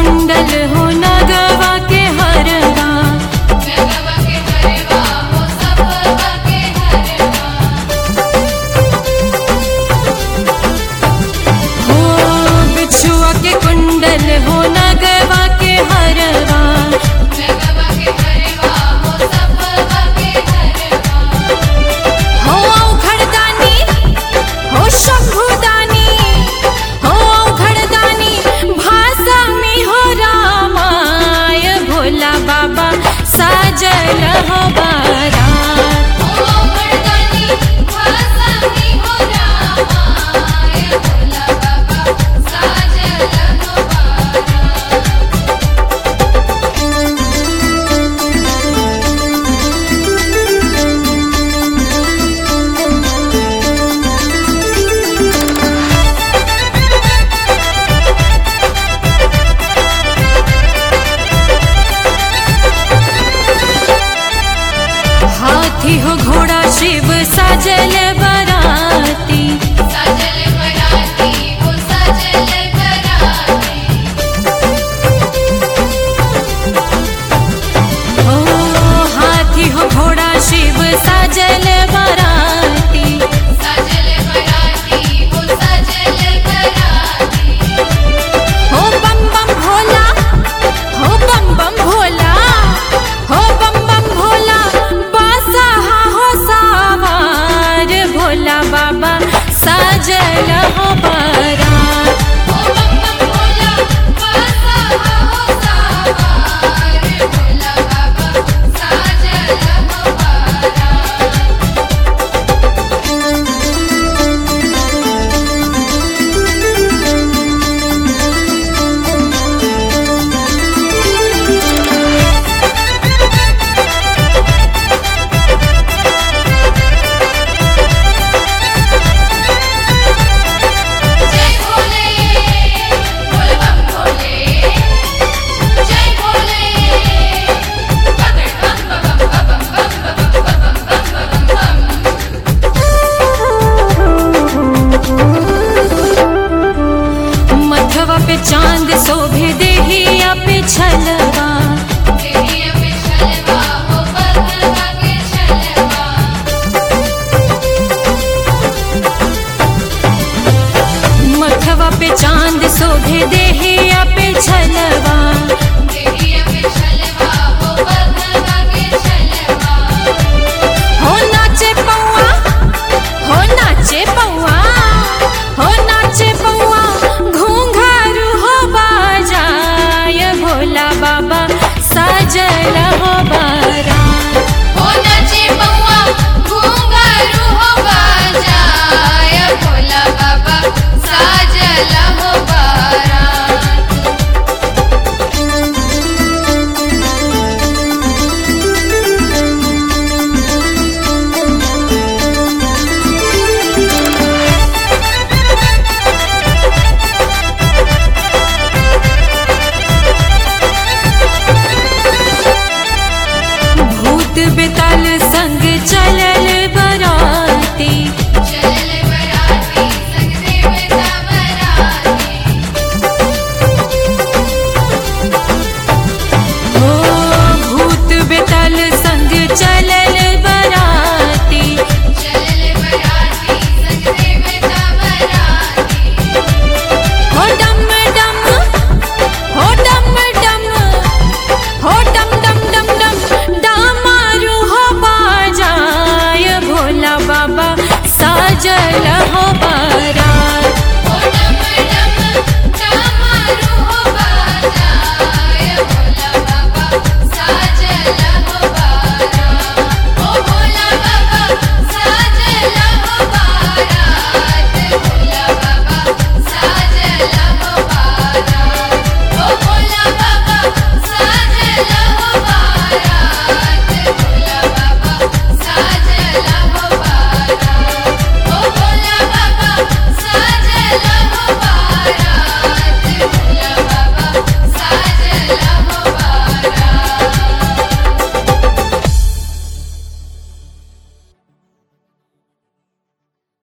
कुंडल हो नगवा के हरवा, नगवा के हरवा हो सबवा के हरवा। हो बिछुआ के कुंडल हो नगवा के हरवा, नगवा के हरवा हो सबवा के हरवा। हो औखड़दानी हो शंभुदानी, हो औखड़दानी भाषा में हो रामाय, भोला बाबा साजल हो बारात। ओ मर्दानी भाषा में हो रामाय, भोला बाबा साजल हो बारात। हाथी हो घोड़ा शिव साजल बराती, साजल बराती हो साजल बराती। हो हाथी हो घोड़ा शिव साजल बराती, साजल बराती हो साजल बराती। हो बम बम भोला, हो बम बम भोला, हो बम बम भोला बासहा हो सावार, भोला बाबा साजल हो बारात। ओ बम बम भोला बासा हो सावार, भोला बाबा साजल हो बारात। जय भोले बोल बम भोले, जय भोले बम बम बम बम बम बम बम। मथवा पे चांद शोभे देहिया पे छलवा, देहिया पे छलवा हो बधवा के छलवा। मथवा पे चांद शोभे देहिया पे छलवा,